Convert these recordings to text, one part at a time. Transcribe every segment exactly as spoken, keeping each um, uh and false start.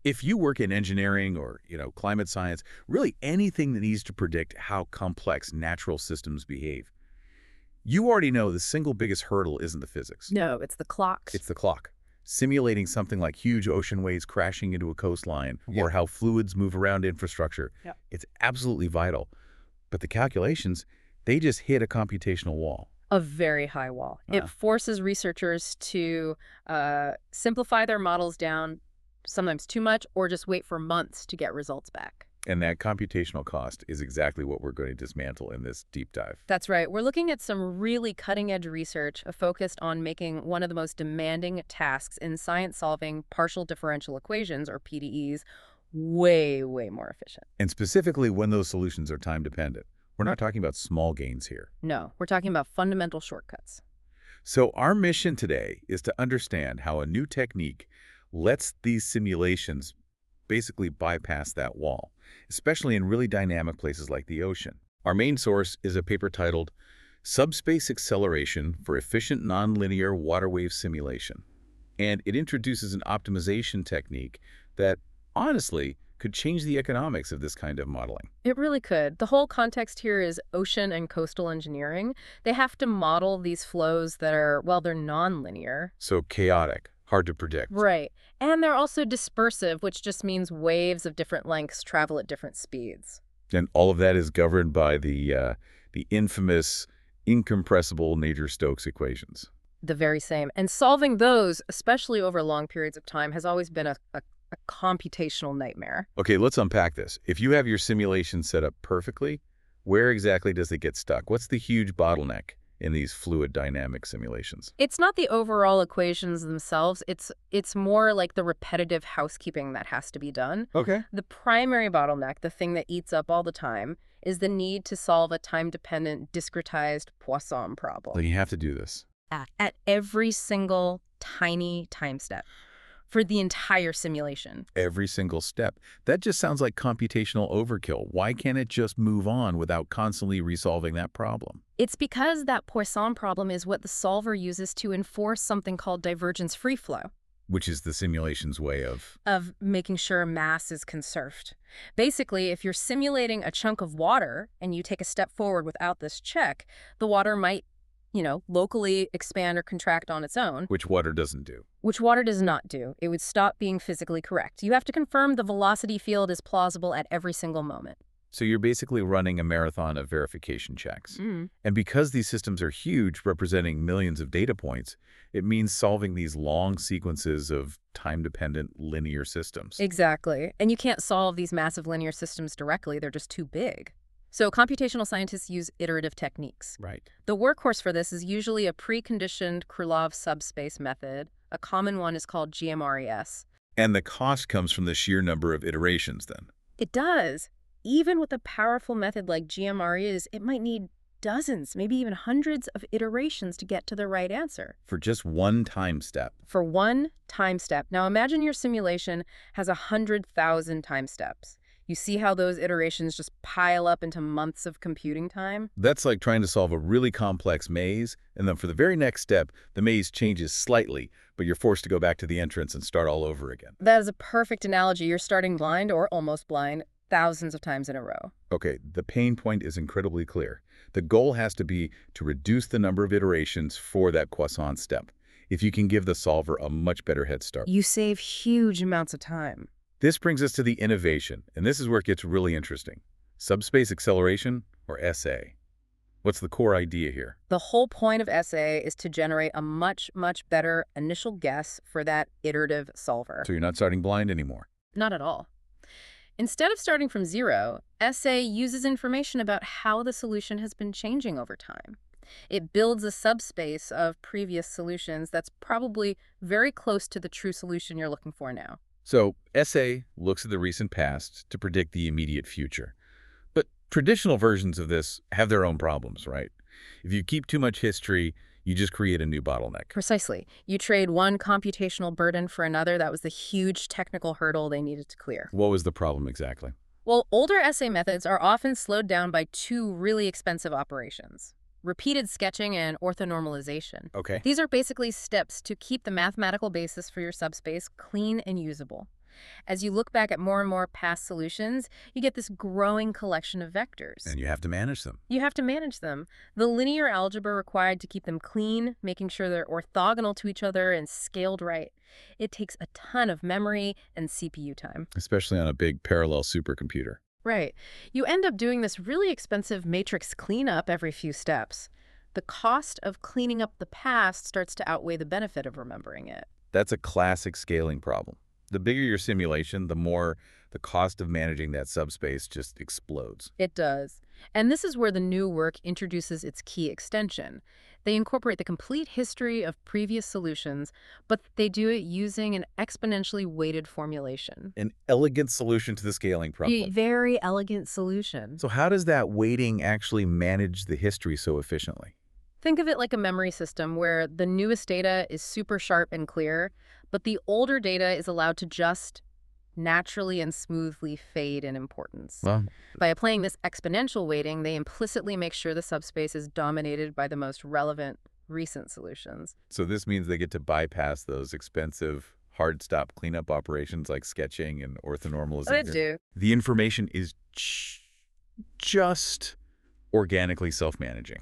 If you work in engineering or, you know, climate science, really anything that needs to predict how complex natural systems behave, you already know the single biggest hurdle isn't the physics. No, it's the clocks. It's the clock. Simulating something like huge ocean waves crashing into a coastline Yeah. or how fluids move around infrastructure, Yeah. it's absolutely vital. But the calculations, they just hit a computational wall. A very high wall. It Wow. forces researchers to uh, simplify their models down, sometimes too much, or just wait for months to get results back. And that computational cost is exactly what we're going to dismantle in this deep dive. That's right. We're looking at some really cutting-edge research focused on making one of the most demanding tasks in science-solving partial differential equations, or P D Es, way, way more efficient. And specifically when those solutions are time-dependent. We're not talking about small gains here. No, we're talking about fundamental shortcuts. So our mission today is to understand how a new technique lets these simulations basically bypass that wall, especially in really dynamic places like the ocean. Our main source is a paper titled Subspace Acceleration for Efficient Nonlinear Water Wave Simulation. And it introduces an optimization technique that, honestly, could change the economics of this kind of modeling. It really could. The whole context here is ocean and coastal engineering. They have to model these flows that are, well, they're nonlinear. So chaotic, hard to predict. Right. And they're also dispersive, which just means waves of different lengths travel at different speeds. And all of that is governed by the, uh, the infamous incompressible Navier-Stokes equations. The very same. And solving those, especially over long periods of time, has always been a, a, a computational nightmare. Okay, let's unpack this. If you have your simulation set up perfectly, where exactly does it get stuck? What's the huge bottleneck in these fluid dynamic simulations? It's not the overall equations themselves. It's it's more like the repetitive housekeeping that has to be done. Okay. The primary bottleneck, the thing that eats up all the time, is the need to solve a time-dependent, discretized Poisson So problem you have to do this. at, at every single tiny time step for the entire simulation. Every single step. That just sounds like computational overkill. Why can't it just move on without constantly resolving that problem? It's because that Poisson problem is what the solver uses to enforce something called divergence free flow, Which is the simulation's way of... of making sure mass is conserved. Basically, if you're simulating a chunk of water and you take a step forward without this check, the water might, you know, locally expand or contract on its own, Which water doesn't do. which water does not do. It would stop being physically correct. You have to confirm the velocity field is plausible at every single moment. So you're basically running a marathon of verification checks. Mm. And because these systems are huge, representing millions of data points, it means solving these long sequences of time-dependent linear systems. Exactly. And you can't solve these massive linear systems directly. They're just too big. So computational scientists use iterative techniques. Right. The workhorse for this is usually a preconditioned Krylov subspace method. A common one is called G M R E S. And the cost comes from the sheer number of iterations, then. It does. Even with a powerful method like G M R E S, it might need dozens, maybe even hundreds of iterations to get to the right answer For just one time step. for one time step. Now imagine your simulation has one hundred thousand time steps. You see how those iterations just pile up into months of computing time? That's like trying to solve a really complex maze, and then for the very next step, the maze changes slightly, but you're forced to go back to the entrance and start all over again. That is a perfect analogy. You're starting blind or almost blind thousands of times in a row. Okay, the pain point is incredibly clear. The goal has to be to reduce the number of iterations for that croissant step, if you can give the solver a much better head start. You save huge amounts of time. This brings us to the innovation, and this is where it gets really interesting. Subspace acceleration, or S A. What's the core idea here? The whole point of S A is to generate a much, much better initial guess for that iterative solver. So you're not starting blind anymore. Not at all. Instead of starting from zero, S A uses information about how the solution has been changing over time. It builds a subspace of previous solutions that's probably very close to the true solution you're looking for now. So S A looks at the recent past to predict the immediate future. But traditional versions of this have their own problems, right? If you keep too much history, you just create a new bottleneck. Precisely. You trade one computational burden for another. That was the huge technical hurdle they needed to clear. What was the problem exactly? Well, older S A methods are often slowed down by two really expensive operations: repeated sketching and orthonormalization. Okay. These are basically steps to keep the mathematical basis for your subspace clean and usable. As you look back at more and more past solutions, you get this growing collection of vectors. And you have to manage them. You have to manage them. The linear algebra required to keep them clean, making sure they're orthogonal to each other and scaled right. It takes a ton of memory and C P U time. Especially on a big parallel supercomputer. Right. You end up doing this really expensive matrix cleanup every few steps. The cost of cleaning up the past starts to outweigh the benefit of remembering it. That's a classic scaling problem. The bigger your simulation, the more the cost of managing that subspace just explodes. It does. And this is where the new work introduces its key extension. They incorporate the complete history of previous solutions, but they do it using an exponentially weighted formulation. An elegant solution to the scaling A problem. very elegant solution. So how does that weighting actually manage the history so efficiently? Think of it like a memory system where the newest data is super sharp and clear, but the older data is allowed to just naturally and smoothly fade in importance. Well, By applying this exponential weighting, they implicitly make sure the subspace is dominated by the most relevant recent solutions. so this means they get to bypass those expensive hard stop cleanup operations like sketching and orthonormalization. They do. The information is j- just organically self-managing.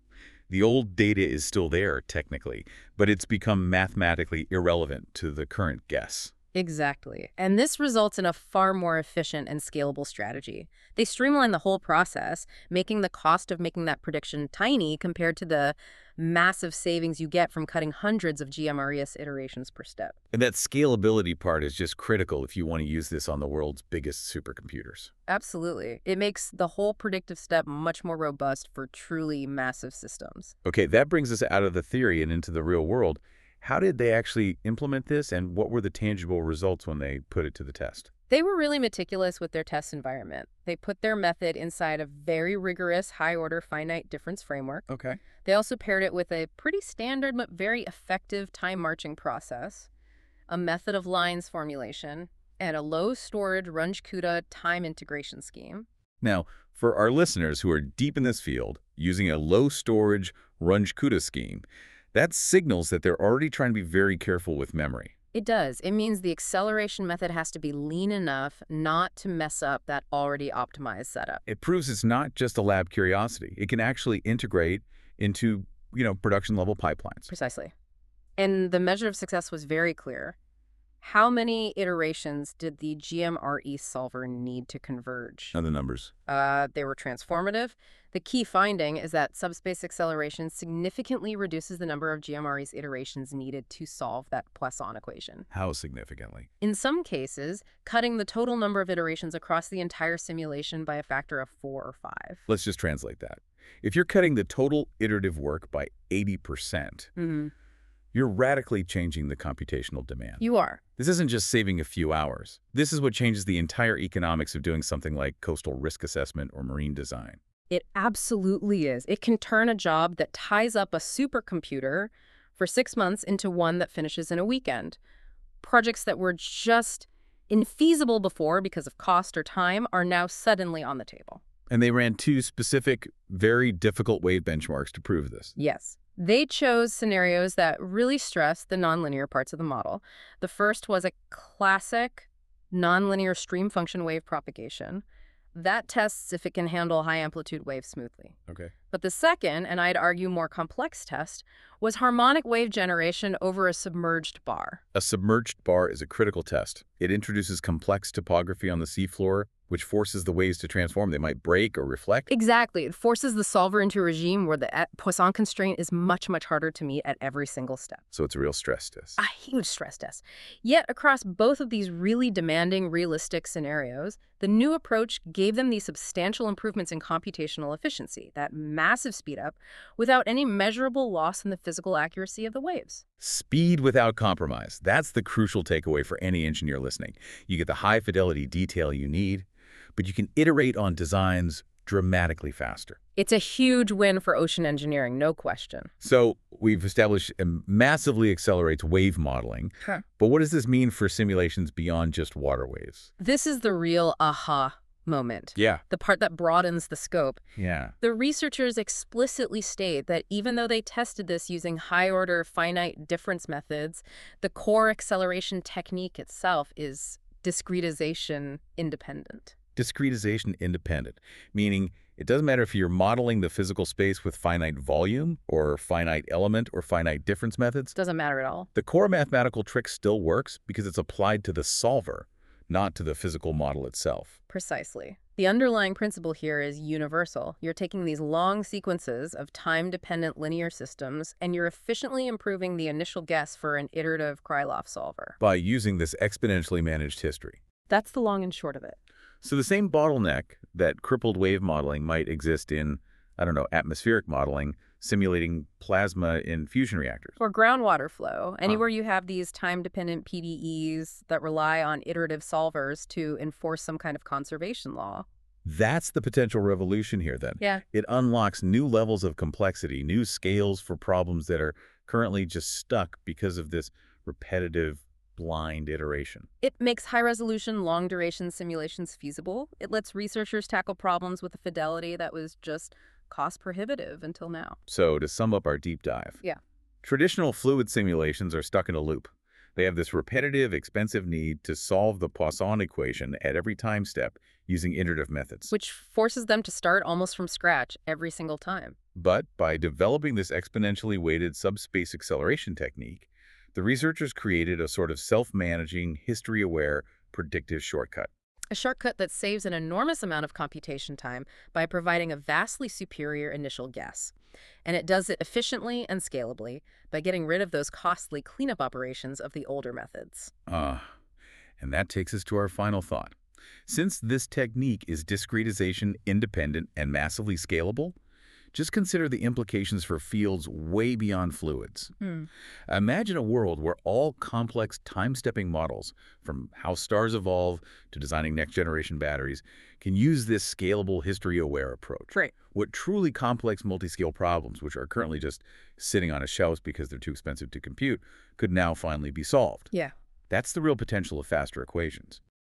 The old data is still there, technically, but it's become mathematically irrelevant to the current guess. Exactly. And this results in a far more efficient and scalable strategy. They streamline the whole process, making the cost of making that prediction tiny compared to the massive savings you get from cutting hundreds of G M R E S iterations per step. And that scalability part is just critical if you want to use this on the world's biggest supercomputers. Absolutely. It makes the whole predictive step much more robust for truly massive systems. Okay, that brings us out of the theory and into the real world. How did they actually implement this, and what were the tangible results when they put it to the test? They were really meticulous with their test environment. They put their method inside a very rigorous high-order finite difference framework. Okay. They also paired it with a pretty standard but very effective time-marching process, a method of lines formulation, and a low-storage Runge-Kutta time integration scheme. Now, for our listeners who are deep in this field, using a low-storage Runge-Kutta scheme, that signals that they're already trying to be very careful with memory. It does. It means the acceleration method has to be lean enough not to mess up that already optimized setup. It proves it's not just a lab curiosity. It can actually integrate into, you know, production-level pipelines. Precisely. And the measure of success was very clear. How many iterations did the G M R E solver need to converge? Now the numbers. Uh, they were transformative. The key finding is that subspace acceleration significantly reduces the number of G M R E's iterations needed to solve that Poisson equation. How significantly? In some cases, cutting the total number of iterations across the entire simulation by a factor of four or five. Let's just translate that. If you're cutting the total iterative work by eighty percent, Mm-hmm. you're radically changing the computational demand. You are. This isn't just saving a few hours. This is what changes the entire economics of doing something like coastal risk assessment or marine design. It absolutely is. It can turn a job that ties up a supercomputer for six months into one that finishes in a weekend. Projects that were just infeasible before because of cost or time are now suddenly on the table. And they ran two specific, very difficult wave benchmarks to prove this. Yes. They chose scenarios that really stressed the nonlinear parts of the model. The first was a classic nonlinear stream function wave propagation. That tests if it can handle high-amplitude waves smoothly. Okay. But the second, and I'd argue more complex test, was harmonic wave generation over a submerged bar. A submerged bar is a critical test. It introduces complex topography on the seafloor, which forces the waves to transform. They might break or reflect. Exactly. It forces the solver into a regime where the at- Poisson constraint is much, much harder to meet at every single step. So it's a real stress test. A huge stress test. Yet, across both of these really demanding, realistic scenarios, the new approach gave them these substantial improvements in computational efficiency, that massive speed up, without any measurable loss in the physical accuracy of the waves. Speed without compromise. That's the crucial takeaway for any engineer listening. You get the high-fidelity detail you need, but you can iterate on designs dramatically faster. It's a huge win for ocean engineering, no question. So we've established it massively accelerates wave modeling. Huh. But what does this mean for simulations beyond just water waves? This is the real aha moment. Yeah. The part that broadens the scope. Yeah. The researchers explicitly state that even though they tested this using high-order finite difference methods, the core acceleration technique itself is discretization independent. Discretization independent, meaning it doesn't matter if you're modeling the physical space with finite volume or finite element or finite difference methods. Doesn't matter at all. The core mathematical trick still works because it's applied to the solver, not to the physical model itself. Precisely. The underlying principle here is universal. You're taking these long sequences of time-dependent linear systems, and you're efficiently improving the initial guess for an iterative Krylov solver. By using this exponentially managed history. That's the long and short of it. So the same bottleneck that crippled wave modeling might exist in, I don't know, atmospheric modeling, simulating plasma in fusion reactors. Or groundwater flow, anywhere you have these time-dependent P D Es that rely on iterative solvers to enforce some kind of conservation law. That's the potential revolution here, then. Yeah. It unlocks new levels of complexity, new scales for problems that are currently just stuck because of this repetitive, blind iteration. It makes high-resolution, long-duration simulations feasible. It lets researchers tackle problems with a fidelity that was just cost-prohibitive until now. So, to sum up our deep dive. Yeah. Traditional fluid simulations are stuck in a loop. They have this repetitive, expensive need to solve the Poisson equation at every time step using iterative methods. Which forces them to start almost from scratch every single time. But by developing this exponentially weighted subspace acceleration technique, the researchers created a sort of self-managing, history-aware, predictive shortcut. A shortcut that saves an enormous amount of computation time by providing a vastly superior initial guess. And it does it efficiently and scalably by getting rid of those costly cleanup operations of the older methods. Ah, uh, and that takes us to our final thought. Since this technique is discretization independent and massively scalable, just consider the implications for fields way beyond fluids. Hmm. Imagine a world where all complex time-stepping models, from how stars evolve to designing next-generation batteries, can use this scalable, history-aware approach. Right. What truly complex multi-scale problems, which are currently just sitting on a shelf because they're too expensive to compute, could now finally be solved. Yeah. That's the real potential of faster equations.